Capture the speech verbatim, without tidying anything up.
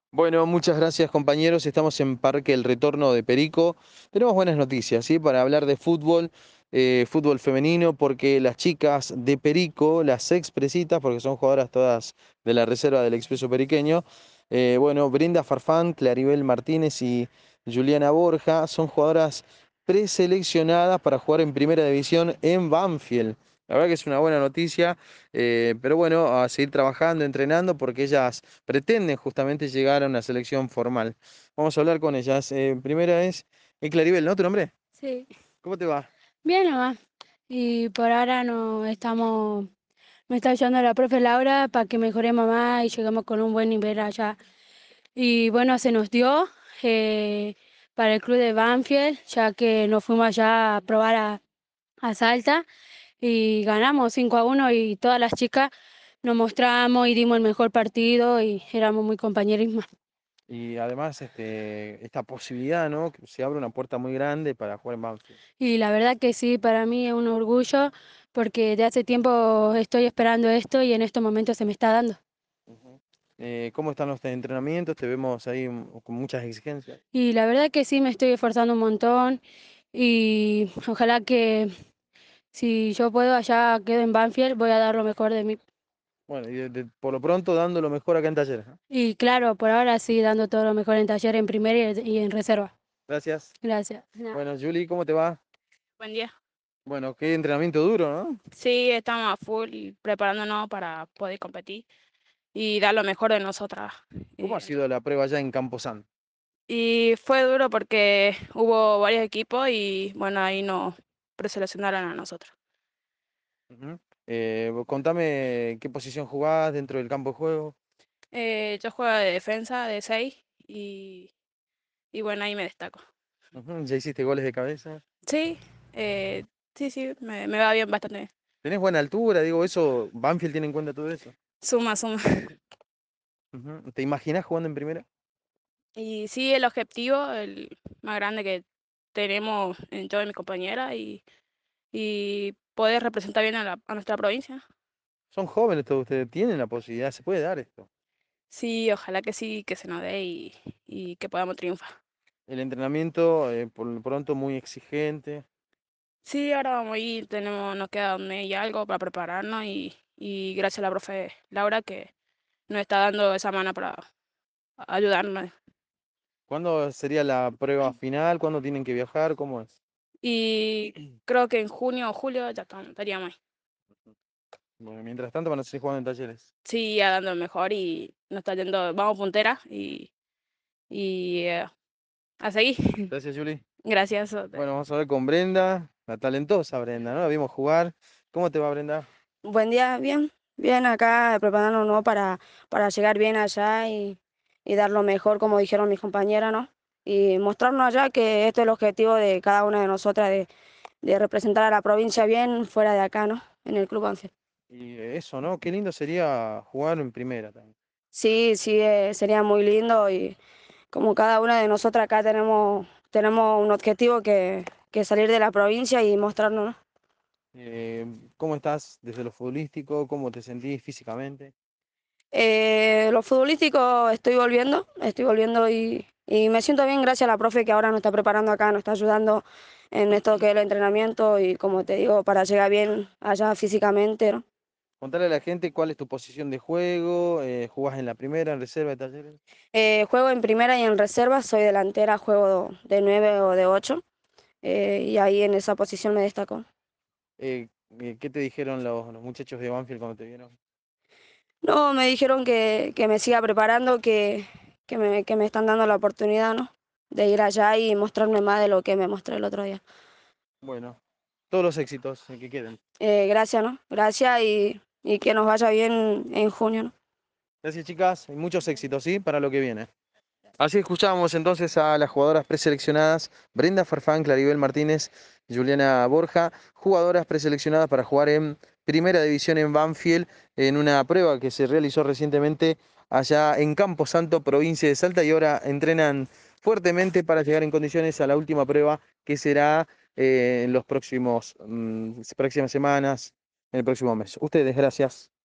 Bueno, muchas gracias compañeros. Estamos en Parque El Retorno de Perico. Tenemos buenas noticias, ¿sí? Para hablar de fútbol, eh, fútbol femenino, porque las chicas de Perico, las expresitas, porque son jugadoras todas de la reserva del Expreso Periqueño, eh, bueno, Brenda Farfán, Claribel Martínez y Juliana Borja son jugadoras preseleccionadas para jugar en Primera División en Banfield. La verdad que es una buena noticia, eh, pero bueno, a seguir trabajando, entrenando, porque ellas pretenden justamente llegar a una selección formal. Vamos a hablar con ellas. Eh, primera es eh, Claribel, ¿no? ¿Tu nombre? Sí, ¿Cómo te va? bien nomás. Y por ahora no estamos, me está ayudando la profe Laura para que mejoremos más y lleguemos con un buen nivel allá. Y bueno, se nos dio eh, para el club de Banfield, ya que nos fuimos allá a probar a, a Salta y ganamos cinco a uno y todas las chicas nos mostramos y dimos el mejor partido y éramos muy compañerismo. Y además, este, esta posibilidad, ¿no? Que se abre una puerta muy grande para jugar en Banfield. Y la verdad que sí, para mí es un orgullo porque de hace tiempo estoy esperando esto y en estos momentos se me está dando. Ujú. Eh, ¿cómo están los entrenamientos? Te vemos ahí mm, con muchas exigencias. Y la verdad que sí, me estoy esforzando un montón y ojalá que si yo puedo allá quedo en Banfield, voy a dar lo mejor de mí. Bueno, y de- de- por lo pronto dando lo mejor acá en Talleres, ¿no? Y claro, por ahora sí, dando todo lo mejor en taller, en primera y y en reserva. Gracias. Gracias. No. Bueno, Julie, ¿cómo te va? Buen día. Bueno, qué entrenamiento duro, ¿no? Sí, estamos a full y preparándonos para poder competir y dar lo mejor de nosotras. ¿Cómo ha Eh, sido la prueba allá en Camposanto? y fue duro porque hubo varios equipos y bueno, ahí nos preseleccionaron a nosotros. Ujú. Eh, vos contame qué posición jugás dentro del campo de juego. Eh, yo juego de defensa de seis y, y bueno, ahí me destaco. Ujú, ¿ya hiciste goles de cabeza? Sí, eh, sí, sí, me, me va bien bastante. ¿Tenés buena altura? Digo, eso, Banfield tiene en cuenta todo eso. Suma, suma. Ujú. ¿Te imaginás jugando en primera? Y sí, el objetivo, el más grande que tenemos en yo y mi compañera y y poder representar bien a, la- a nuestra provincia. Son jóvenes todos ustedes, tienen la posibilidad, se puede dar esto. Sí, ojalá que sí, que se nos dé y, y que podamos triunfar. El entrenamiento, eh, por lo pronto, muy exigente. Sí, ahora vamos a ir, tenemos, nos queda un mes y algo para prepararnos y, y gracias a la profe Laura que nos está dando esa mano para ayudarnos. ¿Cuándo sería la prueba final? ¿Cuándo tienen que viajar? ¿Cómo es? Y creo que en junio o julio ya estamos- estaríamos ahí. Bueno, mientras tanto van a seguir jugando en talleres. Sí, ya dando lo mejor y nos está yendo, vamos puntera y, y eh, a seguir. Gracias, Juli. Gracias. Bueno, vamos a ver con Brenda, la talentosa Brenda, ¿no? La vimos jugar. ¿Cómo te va, Brenda? Buen día, bien, bien acá preparándonos, ¿no? para, para llegar bien allá y, y dar lo mejor, como dijeron mis compañeras, ¿no? Y mostrarnos allá que esto es el objetivo de cada una de nosotras, de, de representar a la provincia bien fuera de acá, ¿no? En el Club Banfield. Y eso, ¿no? Qué lindo sería jugar en primera también. Sí, sí, eh, sería muy lindo y como cada una de nosotras acá tenemos, tenemos un objetivo que, que salir de la provincia y mostrarnos, ¿no? Eh, ¿cómo estás desde lo futbolístico? ¿Cómo te sentís físicamente? Eh, lo futbolístico estoy volviendo, estoy volviendo y, y me siento bien gracias a la profe que ahora nos está preparando acá, nos está ayudando en esto que es el entrenamiento y como te digo, para llegar bien allá físicamente, ¿no? Contale a la gente cuál es tu posición de juego, eh, jugás en la primera, en reserva de talleres. Eh, juego en primera y en reserva, soy delantera, juego de nueve o de ocho eh, y ahí en esa posición me destaco. Eh, eh, ¿qué te dijeron los, los muchachos de Banfield cuando te vieron? No, me dijeron que, que me siga preparando, que, que me, que me están dando la oportunidad, ¿no? De ir allá y mostrarme más de lo que me mostré el otro día. Bueno, todos los éxitos eh, que queden. Eh, gracias, ¿no? Gracias y, y que nos vaya bien en junio, ¿no? Gracias, chicas, y muchos éxitos, ¿sí? Para lo que viene. Así escuchábamos entonces a las jugadoras preseleccionadas, Brenda Farfán, Claribel Martínez, Juliana Borja, jugadoras preseleccionadas para jugar en Primera División en Banfield, en una prueba que se realizó recientemente allá en Campo Santo, provincia de Salta, y ahora entrenan fuertemente para llegar en condiciones a la última prueba que será eh, en los próximos, mm, próximas semanas, en el próximo mes. Ustedes, gracias.